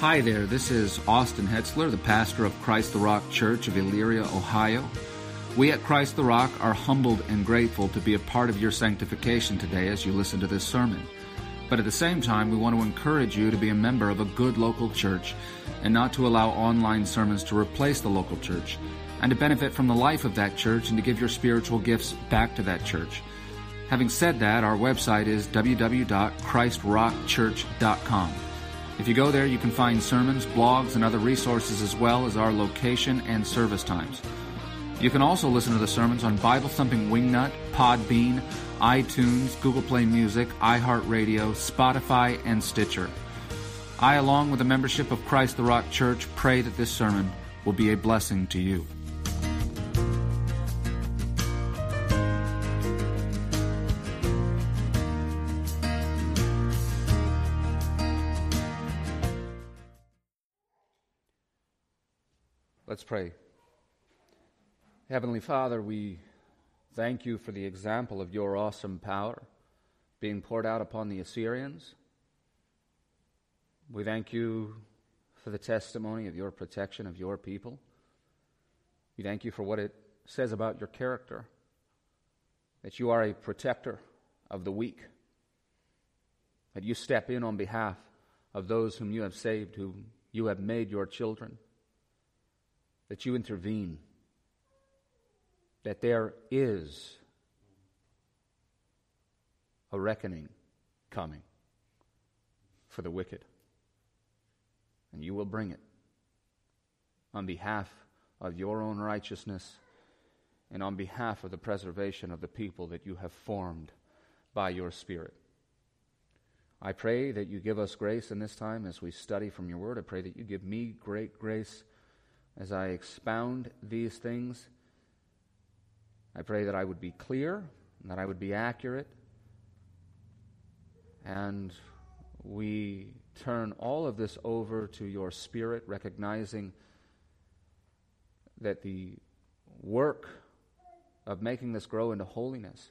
Hi there, this is Austin Hetzler, the pastor of Christ the Rock Church of Elyria, Ohio. We at Christ the Rock are humbled and grateful to be a part of your sanctification today as you listen to this sermon. But at the same time, we want to encourage you to be a member of a good local church and not to allow online sermons to replace the local church, and to benefit from the life of that church and to give your spiritual gifts back to that church. Having said that, our website is www.christrockchurch.com. If you go there, you can find sermons, blogs, and other resources, as well as our location and service times. You can also listen to the sermons on Bible Thumping Wingnut, Podbean, iTunes, Google Play Music, iHeartRadio, Spotify, and Stitcher. I, along with the membership of Christ the Rock Church, pray that this sermon will be a blessing to you. Let's pray. Heavenly Father, we thank you for the example of your awesome power being poured out upon the Assyrians. We thank you for the testimony of your protection of your people. We thank you for what it says about your character, that you are a protector of the weak, that you step in on behalf of those whom you have saved, whom you have made your children, that you intervene, that there is a reckoning coming for the wicked, and you will bring it on behalf of your own righteousness and on behalf of the preservation of the people that you have formed by your Spirit. I pray that you give us grace in this time as we study from your word. I pray that you give me great grace as I expound these things. I pray that I would be clear, and that I would be accurate, and we turn all of this over to your Spirit, recognizing that the work of making this grow into holiness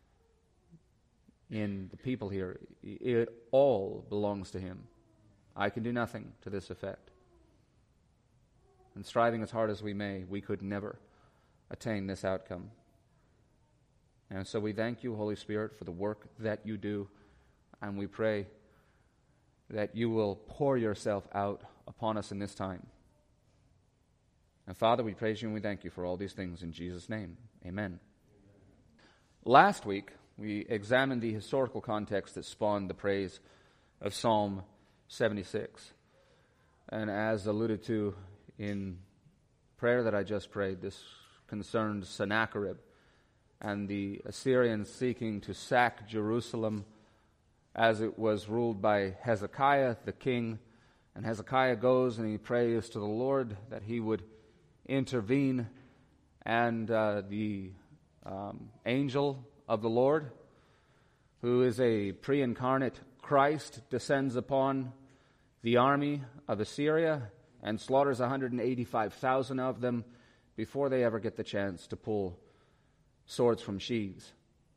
in the people here, it all belongs to Him. I can do nothing to this effect. And striving as hard as we may, we could never attain this outcome. And so we thank you, Holy Spirit, for the work that you do, and we pray that you will pour yourself out upon us in this time. And Father, we praise you and we thank you for all these things in Jesus' name. Amen. Last week, we examined the historical context that spawned the praise of Psalm 76. And as alluded to in prayer that I just prayed, this concerned Sennacherib and the Assyrians seeking to sack Jerusalem as it was ruled by Hezekiah, the king. And Hezekiah goes and he prays to the Lord that he would intervene, and the angel of the Lord, who is a pre-incarnate Christ, descends upon the army of Assyria and slaughters 185,000 of them before they ever get the chance to pull swords from sheaths.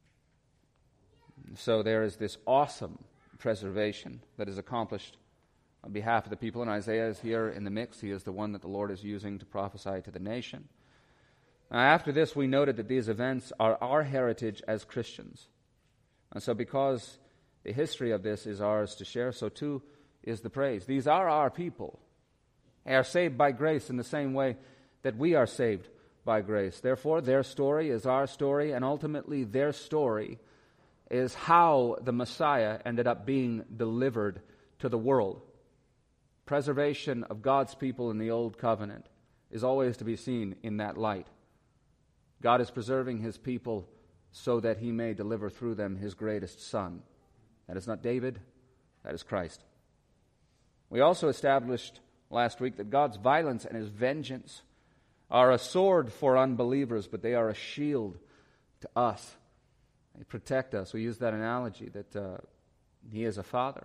So there is this awesome preservation that is accomplished on behalf of the people, and Isaiah is here in the mix. He is the one that the Lord is using to prophesy to the nation. Now, after this, we noted that these events are our heritage as Christians. And so because the history of this is ours to share, so too is the praise. These are our people. They are saved by grace in the same way that we are saved by grace. Therefore, their story is our story, and ultimately their story is how the Messiah ended up being delivered to the world. Preservation of God's people in the Old Covenant is always to be seen in that light. God is preserving His people so that He may deliver through them His greatest Son. That is not David, that is Christ. We also established last week that God's violence and His vengeance are a sword for unbelievers, but they are a shield to us. They protect us. We use that analogy that He is a father,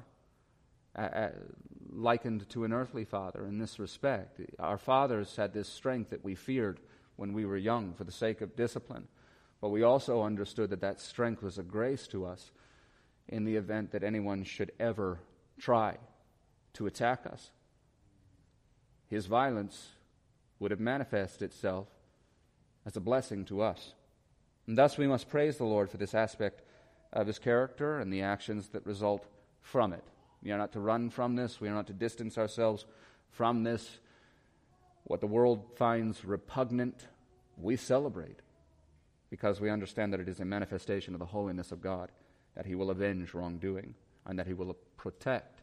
likened to an earthly father in this respect. Our fathers had this strength that we feared when we were young for the sake of discipline, but we also understood that that strength was a grace to us in the event that anyone should ever try to attack us. his violence would have manifested itself as a blessing to us. And thus we must praise the Lord for this aspect of his character and the actions that result from it. We are not to run from this. We are not to distance ourselves from this. What the world finds repugnant, we celebrate, because we understand that it is a manifestation of the holiness of God, that he will avenge wrongdoing, and that he will protect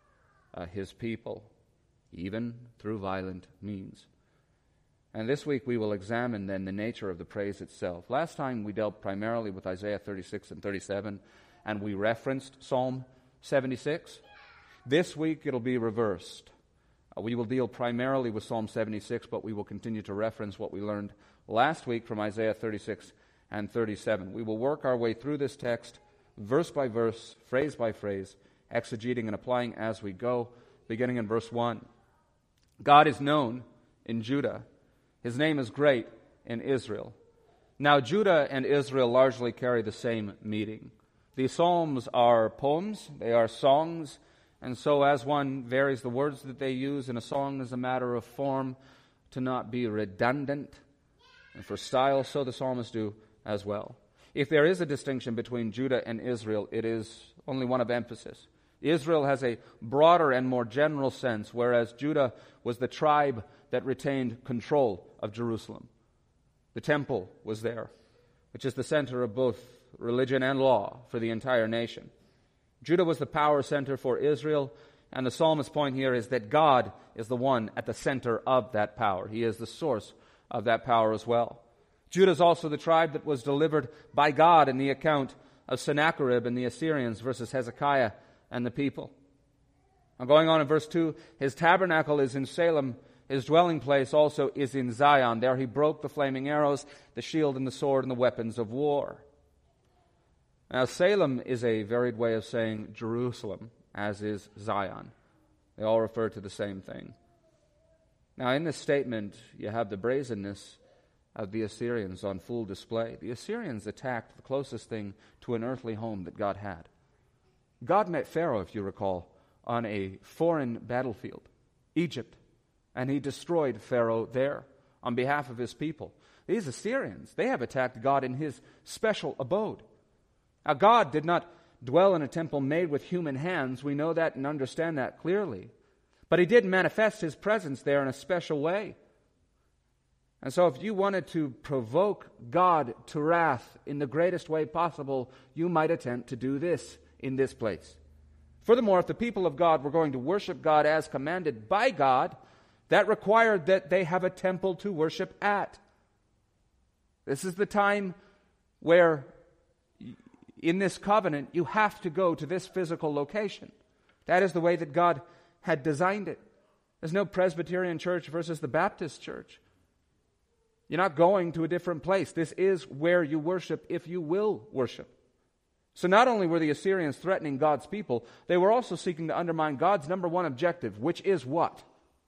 his people, even through violent means. And this week we will examine then the nature of the praise itself. Last time we dealt primarily with Isaiah 36 and 37, and we referenced Psalm 76. This week it'll be reversed. We will deal primarily with Psalm 76, but we will continue to reference what we learned last week from Isaiah 36 and 37. We will work our way through this text, verse by verse, phrase by phrase, exegeting and applying as we go, beginning in verse 1. God is known in Judah. His name is great in Israel. Now, Judah and Israel largely carry the same meaning. These psalms are poems, they are songs, and so as one varies the words that they use in a song as a matter of form to not be redundant, and for style, so the psalmists do as well. If there is a distinction between Judah and Israel, it is only one of emphasis. Israel has a broader and more general sense, whereas Judah was the tribe that retained control of Jerusalem. The temple was there, which is the center of both religion and law for the entire nation. Judah was the power center for Israel, and the psalmist's point here is that God is the one at the center of that power. He is the source of that power as well. Judah is also the tribe that was delivered by God in the account of Sennacherib and the Assyrians versus Hezekiah and the people. Now going on in verse 2, his tabernacle is in Salem, his dwelling place also is in Zion. There he broke the flaming arrows, the shield and the sword and the weapons of war. Now Salem is a varied way of saying Jerusalem, as is Zion. They all refer to the same thing. Now in this statement, you have the brazenness of the Assyrians on full display. The Assyrians attacked the closest thing to an earthly home that God had. God met Pharaoh, if you recall, on a foreign battlefield, Egypt, and he destroyed Pharaoh there on behalf of his people. These Assyrians, they have attacked God in his special abode. Now, God did not dwell in a temple made with human hands. We know that and understand that clearly. But he did manifest his presence there in a special way. And so if you wanted to provoke God to wrath in the greatest way possible, you might attempt to do this in this place. Furthermore, if the people of God were going to worship God as commanded by God, that required that they have a temple to worship at. This is the time where, in this covenant, you have to go to this physical location. That is the way that God had designed it. There's no Presbyterian church versus the Baptist church. You're not going to a different place. This is where you worship if you will worship. So not only were the Assyrians threatening God's people, they were also seeking to undermine God's number one objective, which is what?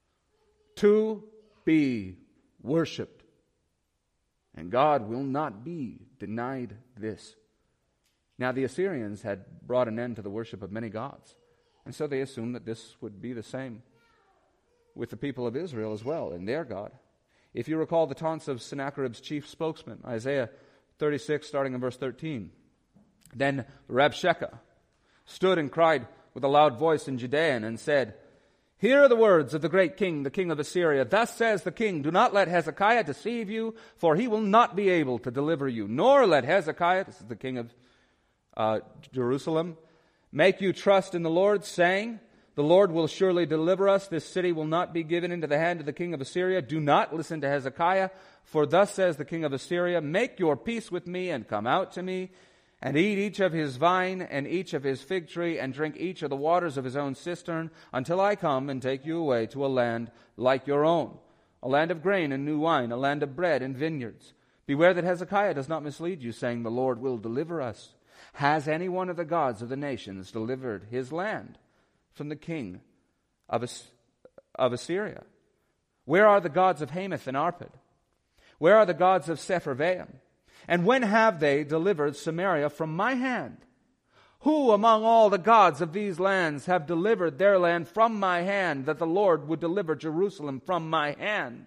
To be worshipped. And God will not be denied this. Now the Assyrians had brought an end to the worship of many gods, and so they assumed that this would be the same with the people of Israel as well, and their God. If you recall the taunts of Sennacherib's chief spokesman, Isaiah 36, starting in verse 13. Then Rabshakeh stood and cried with a loud voice in Judean and said, "Hear the words of the great king, the king of Assyria. Thus says the king, do not let Hezekiah deceive you, for he will not be able to deliver you. Nor let Hezekiah," this is the king of Jerusalem, "make you trust in the Lord, saying, the Lord will surely deliver us. This city will not be given into the hand of the king of Assyria. Do not listen to Hezekiah, for thus says the king of Assyria, make your peace with me and come out to me, and eat each of his vine and each of his fig tree, and drink each of the waters of his own cistern, until I come and take you away to a land like your own, a land of grain and new wine, a land of bread and vineyards. Beware that Hezekiah does not mislead you, saying, the Lord will deliver us. Has any one of the gods of the nations delivered his land from the king of Assyria? Where are the gods of Hamath and Arpad? Where are the gods of Sepharvaim? And when have they delivered Samaria from my hand? Who among all the gods of these lands have delivered their land from my hand, that the Lord would deliver Jerusalem from my hand?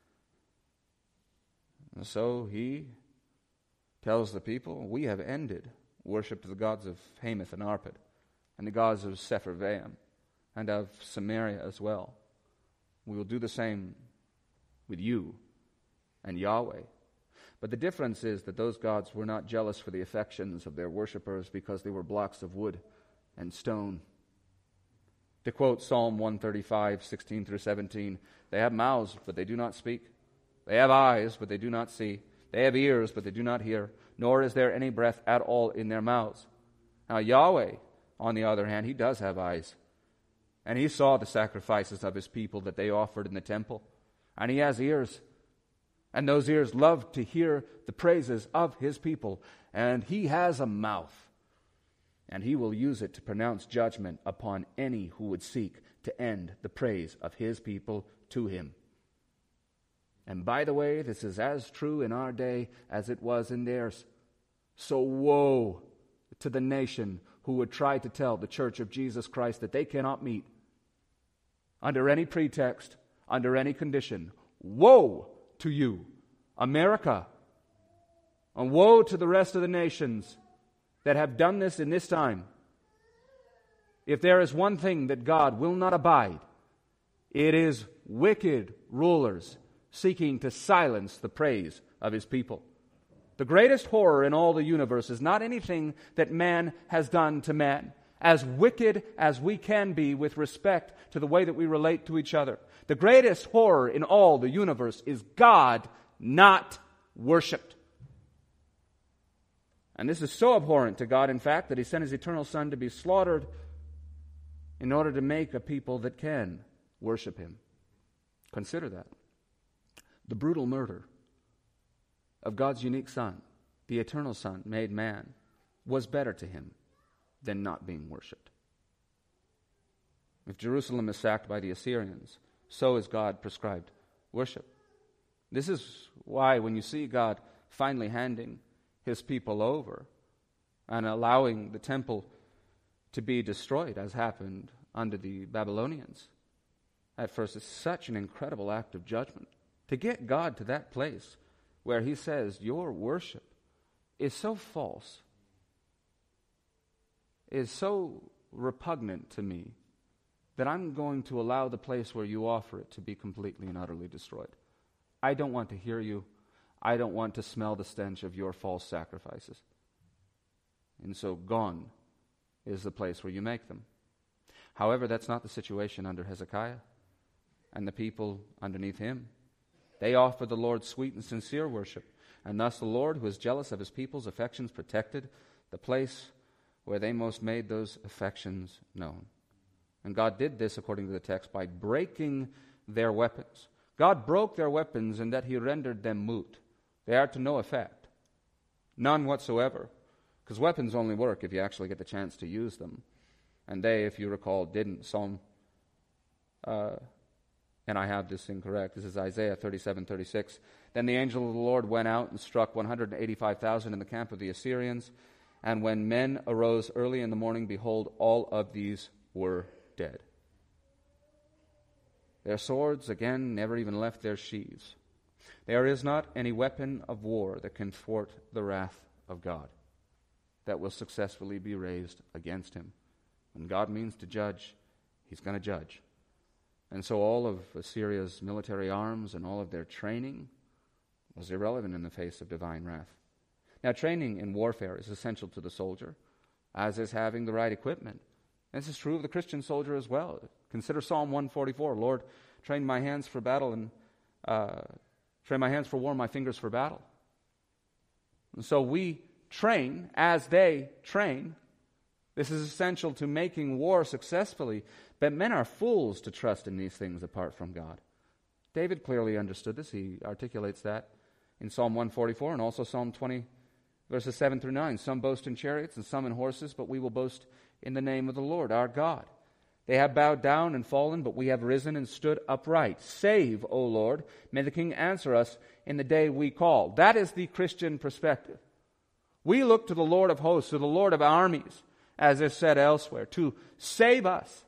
And so he tells the people, we have ended worship to the gods of Hamath and Arpad, and the gods of Sepharvaim, and of Samaria as well. We will do the same with you and Yahweh. But the difference is that those gods were not jealous for the affections of their worshippers because they were blocks of wood and stone. To quote Psalm 135, 16 through 17, they have mouths, but they do not speak. They have eyes, but they do not see. They have ears, but they do not hear. Nor is there any breath at all in their mouths. Now Yahweh, on the other hand, He does have eyes. And He saw the sacrifices of His people that they offered in the temple. And He has ears. And those ears love to hear the praises of His people. And He has a mouth. And He will use it to pronounce judgment upon any who would seek to end the praise of His people to Him. And by the way, this is as true in our day as it was in theirs. So woe to the nation who would try to tell the Church of Jesus Christ that they cannot meet under any pretext, under any condition. Woe to you, America, and woe to the rest of the nations that have done this in this time. If there is one thing that God will not abide, it is wicked rulers seeking to silence the praise of His people. The greatest horror in all the universe is not anything that man has done to man. As wicked as we can be with respect to the way that we relate to each other, the greatest horror in all the universe is God not worshipped. And this is so abhorrent to God, in fact, that He sent His eternal Son to be slaughtered in order to make a people that can worship Him. Consider that. The brutal murder of God's unique Son, the eternal Son made man, was better to Him than not being worshipped. If Jerusalem is sacked by the Assyrians, so is God prescribed worship. This is why when you see God finally handing His people over and allowing the temple to be destroyed, as happened under the Babylonians, at first it's such an incredible act of judgment. To get God to that place where He says, your worship is so false, is so repugnant to me, that I'm going to allow the place where you offer it to be completely and utterly destroyed. I don't want to hear you. I don't want to smell the stench of your false sacrifices. And so gone is the place where you make them. However, that's not the situation under Hezekiah and the people underneath him. They offer the Lord sweet and sincere worship, and thus the Lord, who is jealous of His people's affections, protected the place where they most made those affections known. And God did this, according to the text, by breaking their weapons. God broke their weapons in that He rendered them moot. They are to no effect. None whatsoever. Because weapons only work if you actually get the chance to use them. And they, if you recall, didn't. And I have this incorrect. This is Isaiah 37:36. Then the angel of the Lord went out and struck 185,000 in the camp of the Assyrians. And when men arose early in the morning, behold, all of these were dead. Their swords, again, never even left their sheaths. There is not any weapon of war that can thwart the wrath of God that will successfully be raised against Him. When God means to judge, He's going to judge. And so all of Assyria's military arms and all of their training was irrelevant in the face of divine wrath. Now, training in warfare is essential to the soldier, as is having the right equipment. This is true of the Christian soldier as well. Consider Psalm 144. Lord, train my hands for battle and train my hands for war, my fingers for battle. And so we train as they train. This is essential to making war successfully. But men are fools to trust in these things apart from God. David clearly understood this. He articulates that in Psalm 144 and also Psalm 20, verses 7 through 9. Some boast in chariots and some in horses, but we will boast in the name of the Lord our God. They have bowed down and fallen, but we have risen and stood upright. Save, O Lord. May the King answer us in the day we call. That is the Christian perspective. We look to the Lord of hosts, to the Lord of armies, as is said elsewhere, to save us.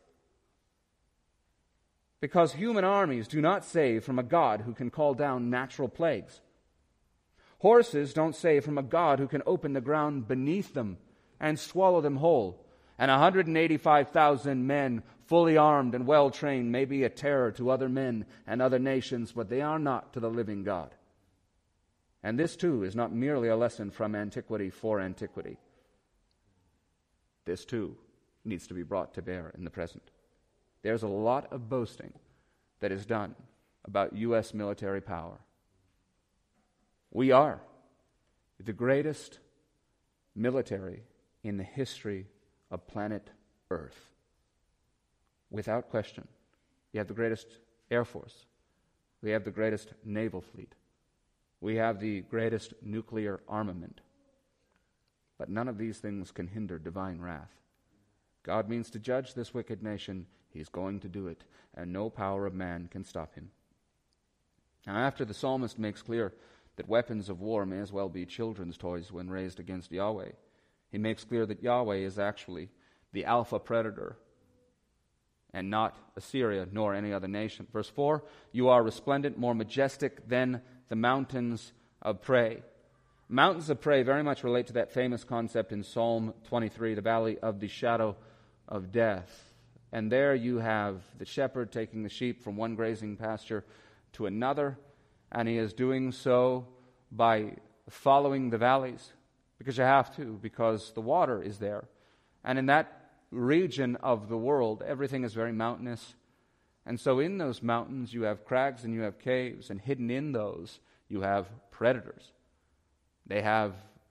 Because human armies do not save from a God who can call down natural plagues. Horses don't save from a God who can open the ground beneath them and swallow them whole. And 185,000 men, fully armed and well-trained, may be a terror to other men and other nations, but they are not to the living God. And this, too, is not merely a lesson from antiquity for antiquity. This, too, needs to be brought to bear in the present. There's a lot of boasting that is done about U.S. military power. We are the greatest military in the history of planet Earth. Without question. We have the greatest Air Force. We have the greatest naval fleet. We have the greatest nuclear armament. But none of these things can hinder divine wrath. God means to judge this wicked nation. He's going to do it, and no power of man can stop him. Now, after the psalmist makes clear that weapons of war may as well be children's toys when raised against Yahweh, he makes clear that Yahweh is actually the alpha predator and not Assyria nor any other nation. Verse 4, you are resplendent, more majestic than the mountains of prey. Mountains of prey very much relate to that famous concept in Psalm 23, the valley of the shadow of death. And there you have the shepherd taking the sheep from one grazing pasture to another, and he is doing so by following the valleys, because you have to, because the water is there. And in that region of the world, everything is very mountainous. And so in those mountains you have crags and you have caves, and hidden in those you have predators. They have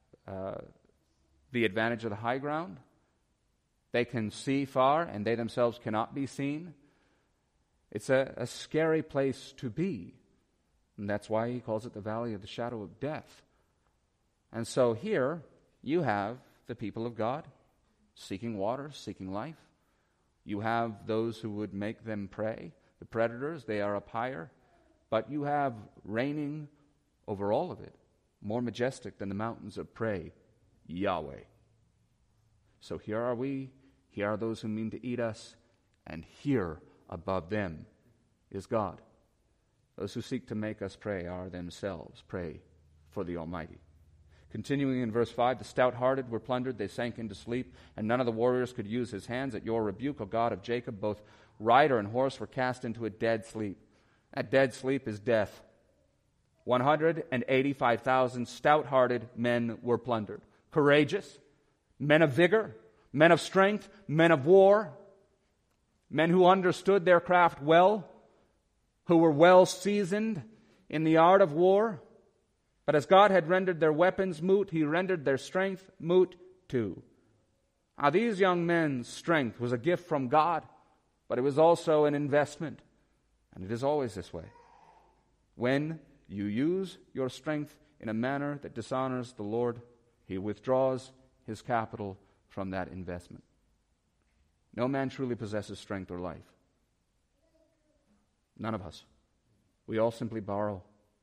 the advantage of the high ground. They can see far, and they themselves cannot be seen. It's a scary place to be. And that's why he calls it the valley of the shadow of death. And so here you have the people of God seeking water, seeking life. You have those who would make them prey. The predators, they are up higher. But you have reigning over all of it, more majestic than the mountains of prey, Yahweh. So here are we, here are those who mean to eat us, and here above them is God. Those who seek to make us prey are themselves prey for the Almighty. Continuing in verse 5, the stout-hearted were plundered, they sank into sleep, and none of the warriors could use his hands. At your rebuke, O God of Jacob, both rider and horse were cast into a dead sleep. That dead sleep is death. 185,000 stout-hearted men were plundered. Courageous, men of vigor, men of strength, men of war, men who understood their craft well, who were well seasoned in the art of war. But as God had rendered their weapons moot, he rendered their strength moot too. Now, these young men's strength was a gift from God, but it was also an investment. And it is always this way. When you use your strength in a manner that dishonors the Lord, he withdraws his capital from that investment. No man truly possesses strength or life. None of us. We all simply borrow.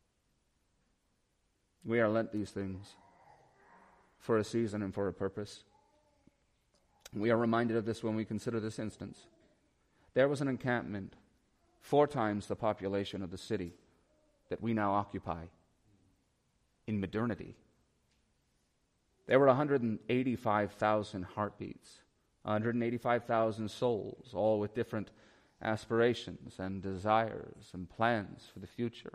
We are lent these things for a season and for a purpose. We are reminded of this when we consider this instance. There was an encampment 4 times the population of the city that we now occupy in modernity. There were 185,000 heartbeats, 185,000 souls, all with different aspirations and desires and plans for the future.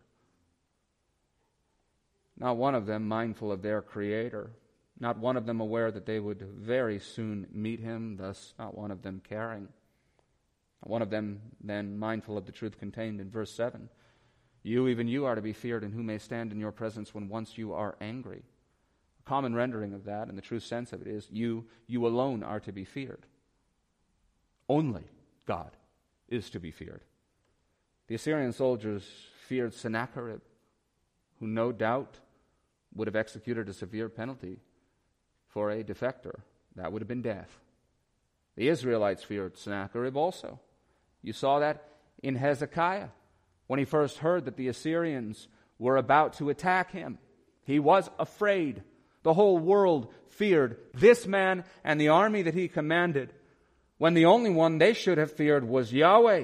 Not one of them mindful of their Creator, not one of them aware that they would very soon meet him, thus not one of them caring. One of them then mindful of the truth contained in verse 7. You, even you, are to be feared, and who may stand in your presence when once you are angry? A common rendering of that, and the true sense of it is, you alone are to be feared. Only God is to be feared. The Assyrian soldiers feared Sennacherib, who no doubt would have executed a severe penalty for a defector. That would have been death. The Israelites feared Sennacherib also. You saw that in Hezekiah when he first heard that the Assyrians were about to attack him. He was afraid. The whole world feared this man and the army that he commanded, when the only one they should have feared was Yahweh.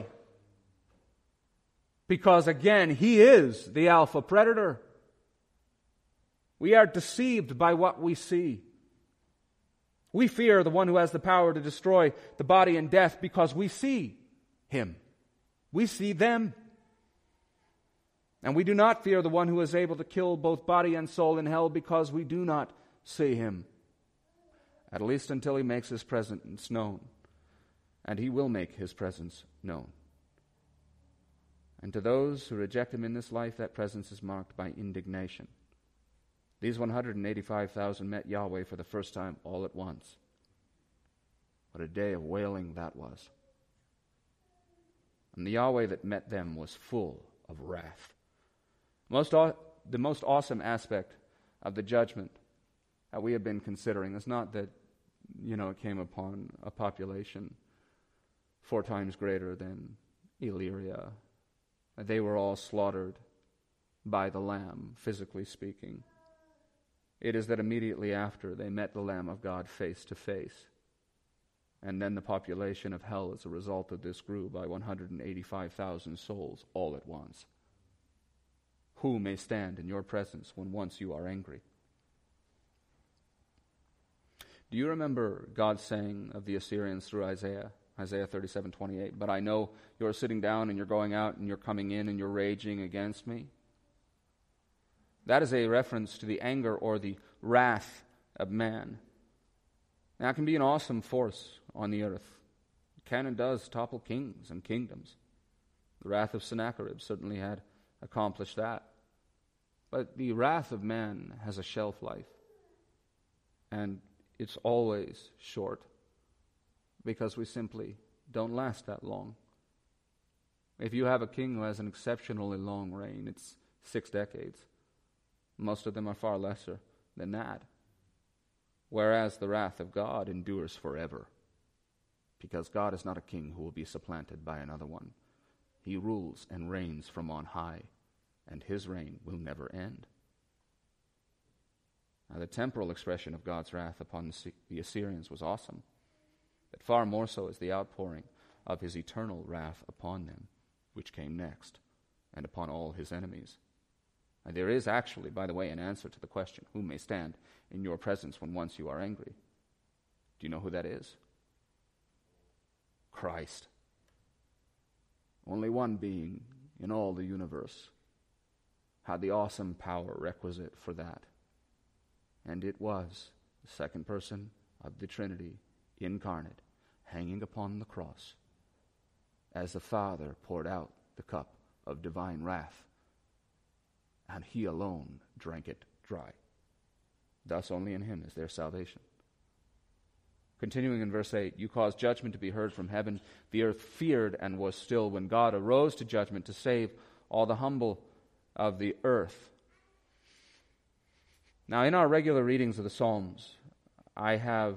Because again, He is the Alpha Predator. We are deceived by what we see. We fear the one who has the power to destroy the body in death because we see Him. We see them. And we do not fear the one who is able to kill both body and soul in hell because we do not see Him. At least until He makes His presence known. And He will make His presence known. And to those who reject Him in this life, that presence is marked by indignation. These 185,000 met Yahweh for the first time all at once. What a day of wailing that was. And the Yahweh that met them was full of wrath. The most awesome aspect of the judgment that we have been considering is not that, it came upon a population 4 times greater than Illyria. They were all slaughtered by the Lamb, physically speaking. It is that immediately after they met the Lamb of God face to face. And then the population of hell as a result of this grew by 185,000 souls all at once. Who may stand in your presence when once you are angry? Do you remember God saying of the Assyrians through Isaiah 37:28, "But I know you're sitting down and you're going out and you're coming in and you're raging against me"? That is a reference to the anger or the wrath of man. Now, it can be an awesome force on the earth. It can and does topple kings and kingdoms. The wrath of Sennacherib certainly had accomplished that. But the wrath of man has a shelf life. And it's always short, because we simply don't last that long. If you have a king who has an exceptionally long reign, it's 6 decades. Most of them are far lesser than that. Whereas the wrath of God endures forever, because God is not a king who will be supplanted by another one. He rules and reigns from on high, and His reign will never end. Now, the temporal expression of God's wrath upon the Assyrians was awesome, but far more so is the outpouring of His eternal wrath upon them, which came next, and upon all His enemies. And there is actually, by the way, an answer to the question, who may stand in your presence when once you are angry? Do you know who that is? Christ. Only one being in all the universe had the awesome power requisite for that. And it was the second person of the Trinity incarnate, hanging upon the cross, as the Father poured out the cup of divine wrath, and He alone drank it dry. Thus only in Him is there salvation. Continuing in verse 8, you caused judgment to be heard from heaven. The earth feared and was still when God arose to judgment to save all the humble of the earth. Now, in our regular readings of the Psalms, I have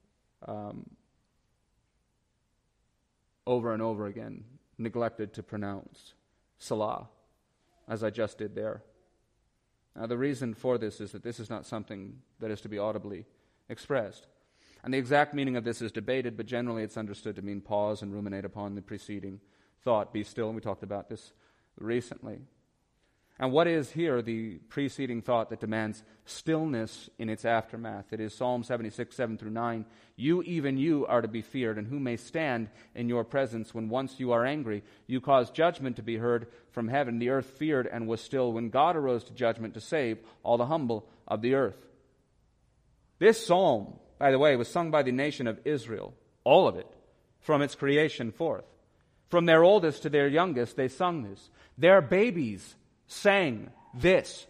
over and over again neglected to pronounce Selah, as I just did there. Now, the reason for this is that this is not something that is to be audibly expressed. And the exact meaning of this is debated, but generally it's understood to mean pause and ruminate upon the preceding thought. Be still, and we talked about this recently. And what is here the preceding thought that demands stillness in its aftermath? It is Psalm 76, 7-9. You, even you, are to be feared, and who may stand in your presence when once you are angry? You caused judgment to be heard from heaven. The earth feared and was still when God arose to judgment to save all the humble of the earth. This psalm, by the way, was sung by the nation of Israel, all of it, from its creation forth. From their oldest to their youngest, they sung this. Their babies sang this.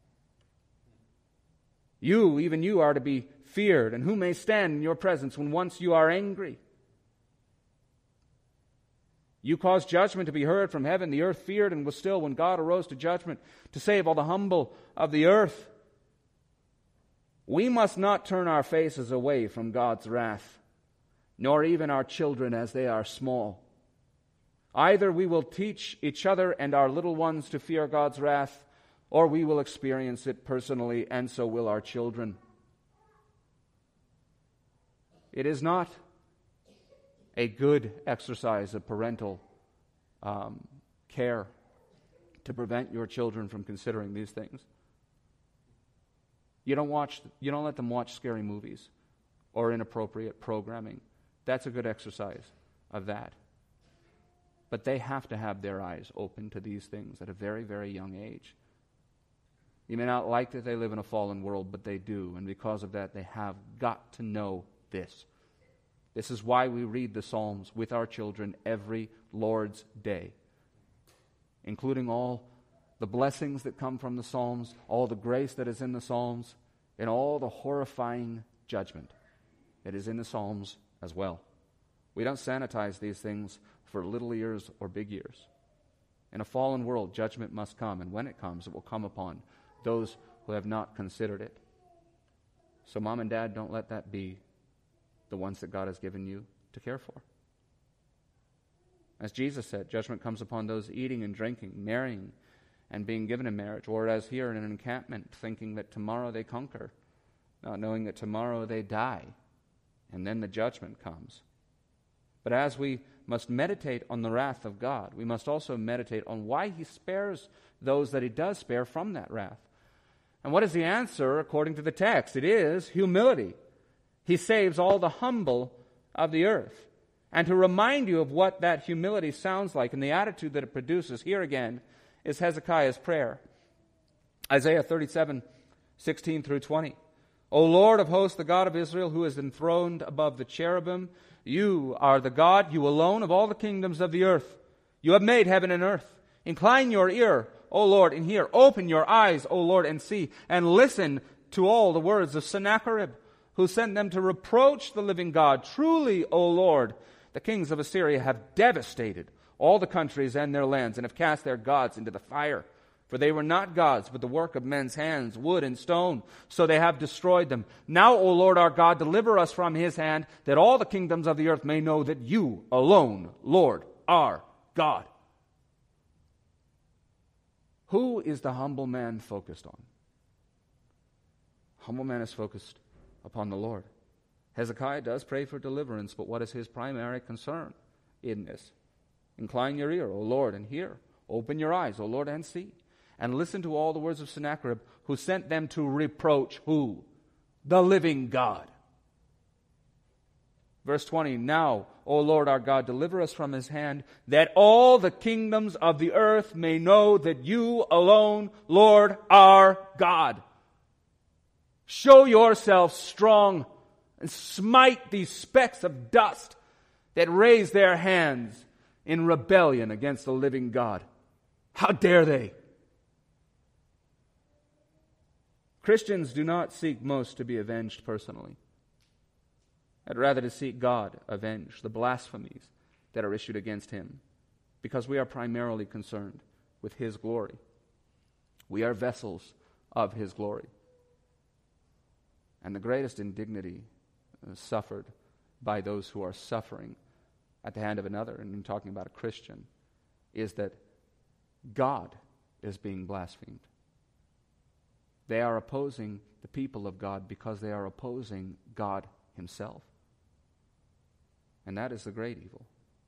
You, even you, are to be feared, and who may stand in your presence when once you are angry? You caused judgment to be heard from heaven. The earth feared and was still when God arose to judgment to save all the humble of the earth. We must not turn our faces away from God's wrath, nor even our children as they are small. Either we will teach each other and our little ones to fear God's wrath, or we will experience it personally, and so will our children. it is not a good exercise of parental care to prevent your children from considering these things. You don't let them watch scary movies or inappropriate programming. That's a good exercise of that. But they have to have their eyes open to these things at a very, very young age. You may not like that they live in a fallen world, but they do. And because of that, they have got to know this. This is why we read the Psalms with our children every Lord's Day, including all the blessings that come from the Psalms, all the grace that is in the Psalms, and all the horrifying judgment that is in the Psalms as well. We don't sanitize these things for little ears or big ears. In a fallen world, judgment must come, and when it comes, it will come upon those who have not considered it. So mom and dad, don't let that be the ones that God has given you to care for. As Jesus said, judgment comes upon those eating and drinking, marrying, and being given in marriage, or as here in an encampment, thinking that tomorrow they conquer, not knowing that tomorrow they die, and then the judgment comes. But as we must meditate on the wrath of God, we must also meditate on why He spares those that He does spare from that wrath. And what is the answer according to the text? It is humility. He saves all the humble of the earth. And to remind you of what that humility sounds like and the attitude that it produces, here again is Hezekiah's prayer. Isaiah 37:16 through 20. O Lord of hosts, the God of Israel, who is enthroned above the cherubim, you are the God, you alone, of all the kingdoms of the earth. You have made heaven and earth. Incline your ear, O Lord, and hear. Open your eyes, O Lord, and see. And listen to all the words of Sennacherib, who sent them to reproach the living God. Truly, O Lord, the kings of Assyria have devastated all the countries and their lands, and have cast their gods into the fire. For they were not gods, but the work of men's hands, wood and stone. So they have destroyed them. Now, O Lord our God, deliver us from his hand, that all the kingdoms of the earth may know that you alone, Lord, are God. Who is the humble man focused on? Humble man is focused upon the Lord. Hezekiah does pray for deliverance, but what is his primary concern in this? Incline your ear, O Lord, and hear. Open your eyes, O Lord, and see. And listen to all the words of Sennacherib, who sent them to reproach who? The living God. Verse 20, now, O Lord our God, deliver us from his hand, that all the kingdoms of the earth may know that you alone, Lord, are God. Show yourself strong and smite these specks of dust that raise their hands in rebellion against the living God. How dare they? Christians do not seek most to be avenged personally, but rather to seek God avenge the blasphemies that are issued against him, because we are primarily concerned with his glory. We are vessels of his glory. And the greatest indignity suffered by those who are suffering at the hand of another, and I'm talking about a Christian, is that God is being blasphemed. They are opposing the people of God because they are opposing God himself. And that is the great evil.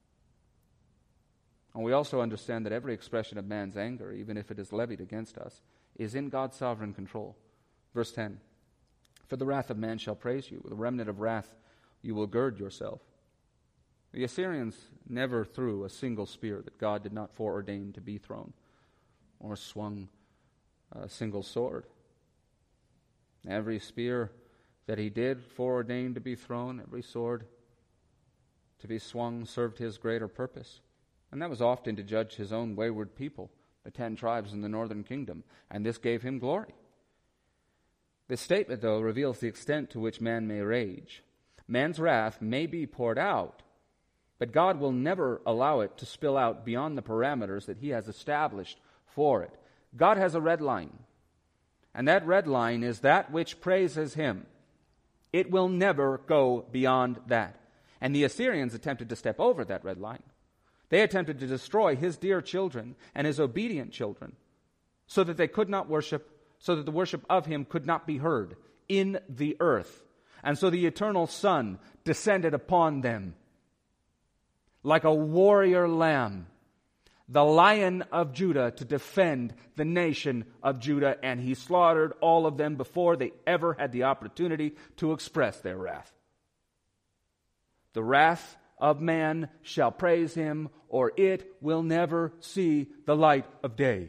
And we also understand that every expression of man's anger, even if it is levied against us, is in God's sovereign control. Verse 10, for the wrath of man shall praise you. With a remnant of wrath you will gird yourself. The Assyrians never threw a single spear that God did not foreordain to be thrown, or swung a single sword. Every spear that he did foreordain to be thrown, every sword to be swung, served his greater purpose. And that was often to judge his own wayward people, the 10 tribes in the northern kingdom, and this gave him glory. This statement, though, reveals the extent to which man may rage. Man's wrath may be poured out, but God will never allow it to spill out beyond the parameters that he has established for it. God has a red line, and that red line is that which praises him. It will never go beyond that. And the Assyrians attempted to step over that red line. They attempted to destroy his dear children and his obedient children so that they could not worship, so that the worship of him could not be heard in the earth. And so the eternal Son descended upon them like a warrior lamb, the Lion of Judah, to defend the nation of Judah, and he slaughtered all of them before they ever had the opportunity to express their wrath. The wrath of man shall praise him, or it will never see the light of day.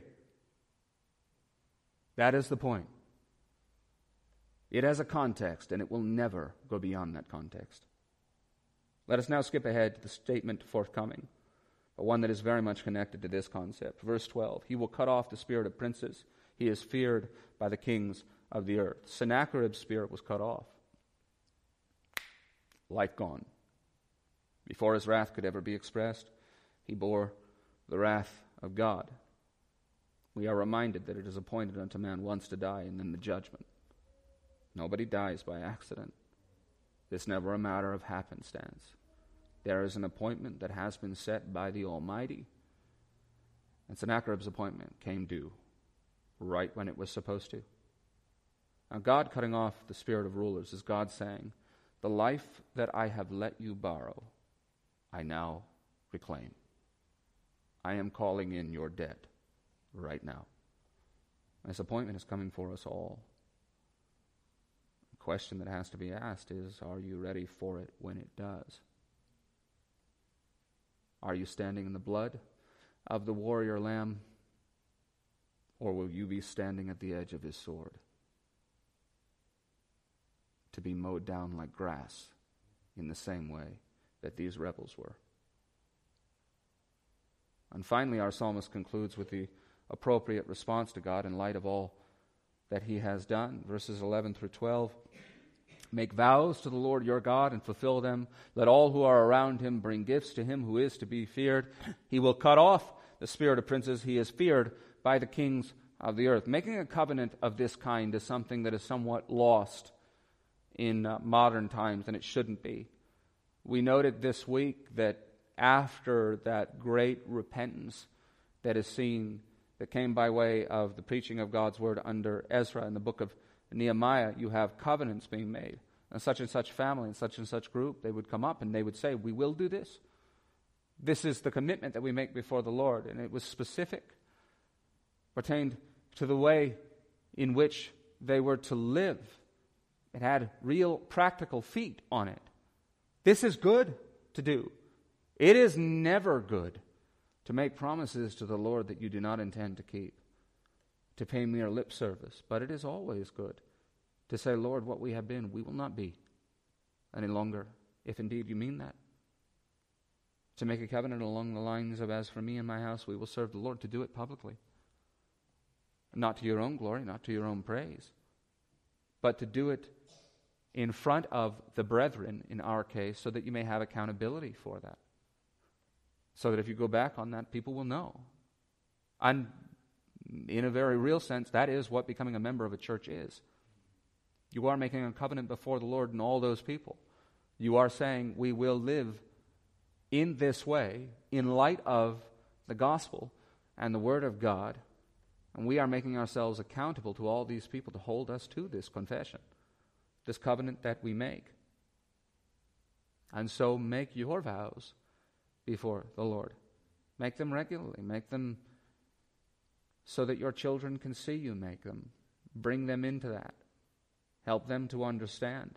That is the point. It has a context, and it will never go beyond that context. Let us now skip ahead to the statement forthcoming, but one that is very much connected to this concept. Verse 12, he will cut off the spirit of princes. He is feared by the kings of the earth. Sennacherib's spirit was cut off. Life gone. Before his wrath could ever be expressed, he bore the wrath of God. We are reminded that it is appointed unto man once to die, and then the judgment. Nobody dies by accident. It's never a matter of happenstance. There is an appointment that has been set by the Almighty. And Sennacherib's appointment came due right when it was supposed to. Now, God cutting off the spirit of rulers is God saying, the life that I have let you borrow, I now reclaim. I am calling in your debt right now. This appointment is coming for us all. The question that has to be asked is, are you ready for it when it does? Are you standing in the blood of the warrior lamb, or will you be standing at the edge of his sword to be mowed down like grass in the same way that these rebels were? And finally, our psalmist concludes with the appropriate response to God in light of all that he has done. Verses 11 through 12. Make vows to the Lord your God and fulfill them. Let all who are around him bring gifts to him who is to be feared. He will cut off the spirit of princes. He is feared by the kings of the earth. Making a covenant of this kind is something that is somewhat lost in modern times, and it shouldn't be. We noted this week that after that great repentance that is seen, that came by way of the preaching of God's word under Ezra in the book of Nehemiah, you have covenants being made. And such family and such group, they would come up and they would say, we will do this. This is the commitment that we make before the Lord. And it was specific, pertained to the way in which they were to live. It had real practical feet on it. This is good to do. It is never good to make promises to the Lord that you do not intend to keep, to pay mere lip service. But it is always good to say, Lord, what we have been, we will not be any longer, if indeed you mean that. To make a covenant along the lines of, as for me and my house, we will serve the Lord, to do it publicly. Not to your own glory, not to your own praise, but to do it in front of the brethren, in our case, so that you may have accountability for that. So that if you go back on that, people will know. And in a very real sense, that is what becoming a member of a church is. You are making a covenant before the Lord and all those people. You are saying, we will live in this way in light of the gospel and the word of God, and we are making ourselves accountable to all these people to hold us to this confession, this covenant that we make. And so make your vows before the Lord. Make them regularly. Make them so that your children can see you make them. Bring them into that. Help them to understand.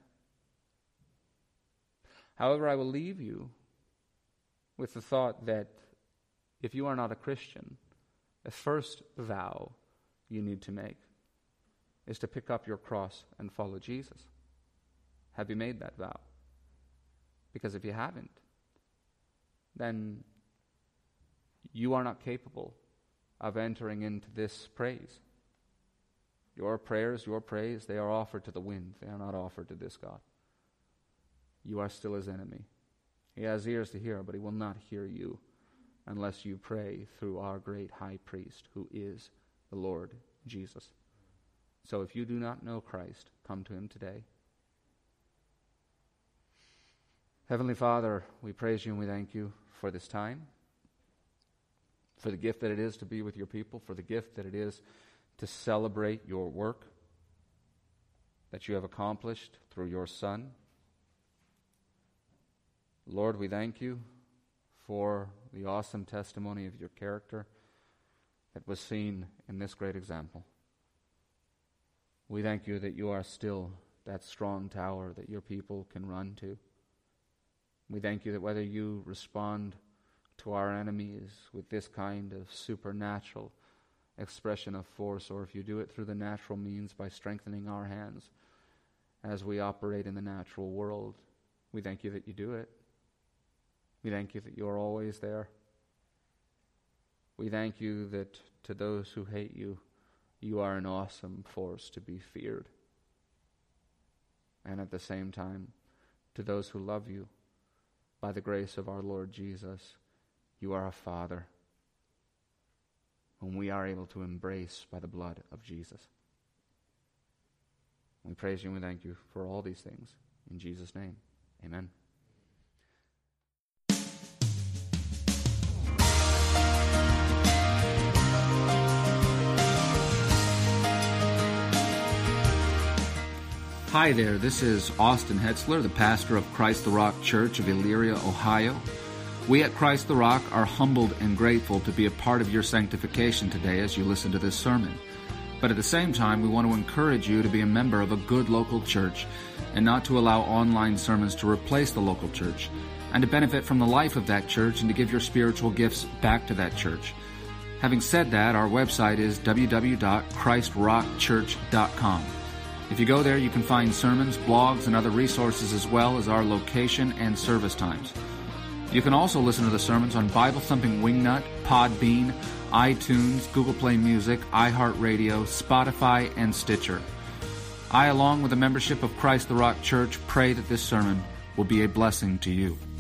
However, I will leave you with the thought that if you are not a Christian, the first vow you need to make is to pick up your cross and follow Jesus. Have you made that vow? Because if you haven't, then you are not capable of entering into this praise. Your prayers, your praise, they are offered to the wind. They are not offered to this God. You are still his enemy. He has ears to hear, but he will not hear you unless you pray through our great high priest, who is the Lord Jesus. So if you do not know Christ, come to him today. Heavenly Father, we praise you and we thank you for this time, for the gift that it is to be with your people, for the gift that it is to celebrate your work. that you have accomplished through your Son. Lord, we thank you for the awesome testimony of your character that was seen in this great example. We thank you that you are still that strong tower that your people can run to. We thank you that whether you respond to our enemies with this kind of supernatural expression of force, or if you do it through the natural means by strengthening our hands as we operate in the natural world, we thank you that you do it. We thank you that you are always there. We thank you that to those who hate you, you are an awesome force to be feared. And at the same time, to those who love you, by the grace of our Lord Jesus, you are a Father whom we are able to embrace by the blood of Jesus. We praise you and we thank you for all these things. In Jesus' name, amen. Hi there, this is Austin Hetzler, the pastor of Christ the Rock Church of Elyria, Ohio. We at Christ the Rock are humbled and grateful to be a part of your sanctification today as you listen to this sermon. But at the same time, we want to encourage you to be a member of a good local church and not to allow online sermons to replace the local church, and to benefit from the life of that church and to give your spiritual gifts back to that church. Having said that, our website is www.christrockchurch.com. If you go there, you can find sermons, blogs, and other resources, as well as our location and service times. You can also listen to the sermons on Bible Thumping Wingnut, Podbean, iTunes, Google Play Music, iHeartRadio, Spotify, and Stitcher. I, along with the membership of Christ the Rock Church, pray that this sermon will be a blessing to you.